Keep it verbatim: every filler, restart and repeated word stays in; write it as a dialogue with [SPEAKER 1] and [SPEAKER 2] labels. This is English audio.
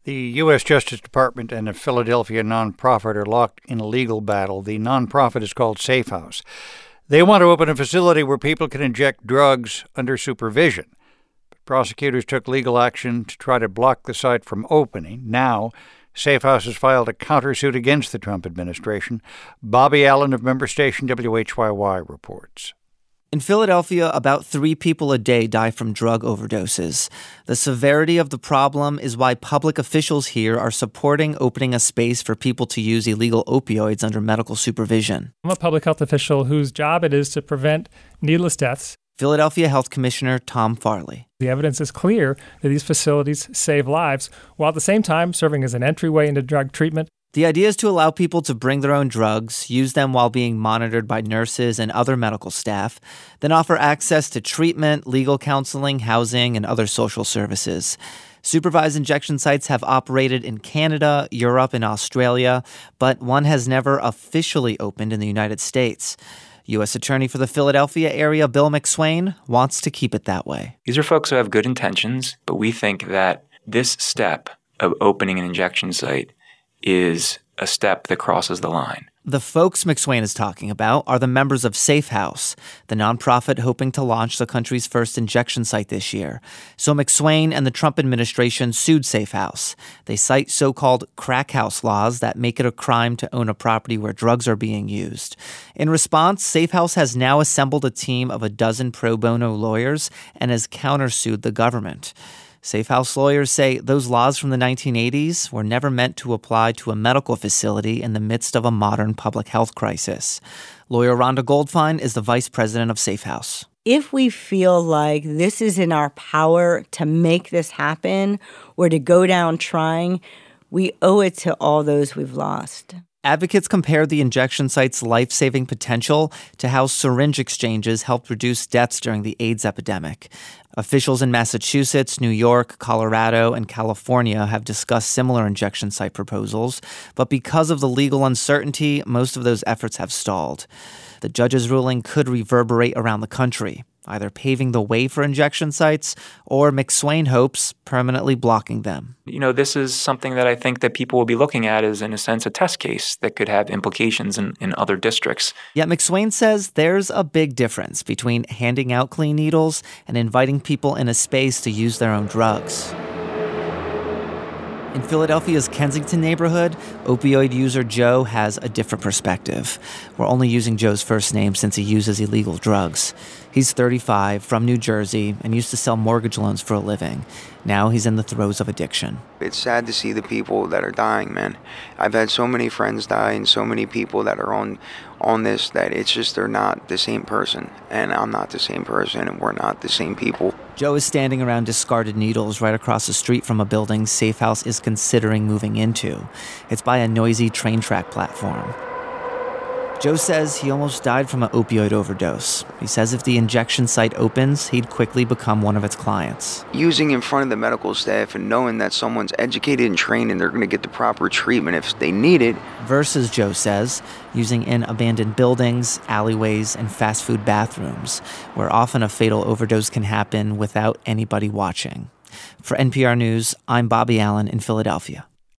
[SPEAKER 1] The U S Justice Department and a Philadelphia nonprofit are locked in a legal battle. The nonprofit is called Safe House. They want to open a facility where people can inject drugs under supervision. But prosecutors took legal action to try to block the site from opening. Now, Safe House has filed a countersuit against the Trump administration. Bobby Allen of member station W H Y Y reports.
[SPEAKER 2] In Philadelphia, about three people a day die from drug overdoses. The severity of the problem is why public officials here are supporting opening a space for people to use illegal opioids under medical supervision.
[SPEAKER 3] I'm a public health official whose job it is to prevent needless deaths.
[SPEAKER 2] Philadelphia Health Commissioner Tom Farley.
[SPEAKER 3] The evidence is clear that these facilities save lives, while at the same time serving as an entryway into drug treatment.
[SPEAKER 2] The idea is to allow people to bring their own drugs, use them while being monitored by nurses and other medical staff, then offer access to treatment, legal counseling, housing, and other social services. Supervised injection sites have operated in Canada, Europe, and Australia, but one has never officially opened in the United States. U S Attorney for the Philadelphia area, Bill McSwain, wants to keep it that way.
[SPEAKER 4] These are folks who have good intentions, but we think that this step of opening an injection site is a step that crosses the line.
[SPEAKER 2] The folks McSwain is talking about are the members of Safe House, the nonprofit hoping to launch the country's first injection site this year. So McSwain and the Trump administration sued Safe House. They cite so-called crack house laws that make it a crime to own a property where drugs are being used. In response, Safe House has now assembled a team of a dozen pro bono lawyers and has countersued the government. Safe House lawyers say those laws from the nineteen eighties were never meant to apply to a medical facility in the midst of a modern public health crisis. Lawyer Rhonda Goldfein is the vice president of Safe House.
[SPEAKER 5] If we feel like this is in our power to make this happen or to go down trying, we owe it to all those we've lost.
[SPEAKER 2] Advocates compare the injection site's life-saving potential to how syringe exchanges helped reduce deaths during the AIDS epidemic. Officials in Massachusetts, New York, Colorado, and California have discussed similar injection site proposals, but because of the legal uncertainty, most of those efforts have stalled. The judge's ruling could reverberate around the country, either paving the way for injection sites or, McSwain hopes, permanently blocking them.
[SPEAKER 4] You know, this is something that I think that people will be looking at as, in a sense, a test case that could have implications in, in other districts.
[SPEAKER 2] Yet McSwain says there's a big difference between handing out clean needles and inviting people in a space to use their own drugs. In Philadelphia's Kensington neighborhood, opioid user Joe has a different perspective. We're only using Joe's first name since he uses illegal drugs. He's thirty-five, from New Jersey, and used to sell mortgage loans for a living. Now he's in the throes of addiction.
[SPEAKER 6] It's sad to see the people that are dying, man. I've had so many friends die and so many people that are on on this that it's just they're not the same person. And I'm not the same person, and we're not the same people.
[SPEAKER 2] Joe is standing around discarded needles right across the street from a building Safe House is considering moving into. It's by a noisy train track platform. Joe says he almost died from an opioid overdose. He says if the injection site opens, he'd quickly become one of its clients.
[SPEAKER 6] Using in front of the medical staff and knowing that someone's educated and trained and they're going to get the proper treatment if they need it.
[SPEAKER 2] Versus, Joe says, using in abandoned buildings, alleyways, and fast food bathrooms, where often a fatal overdose can happen without anybody watching. For N P R News, I'm Bobby Allen in Philadelphia.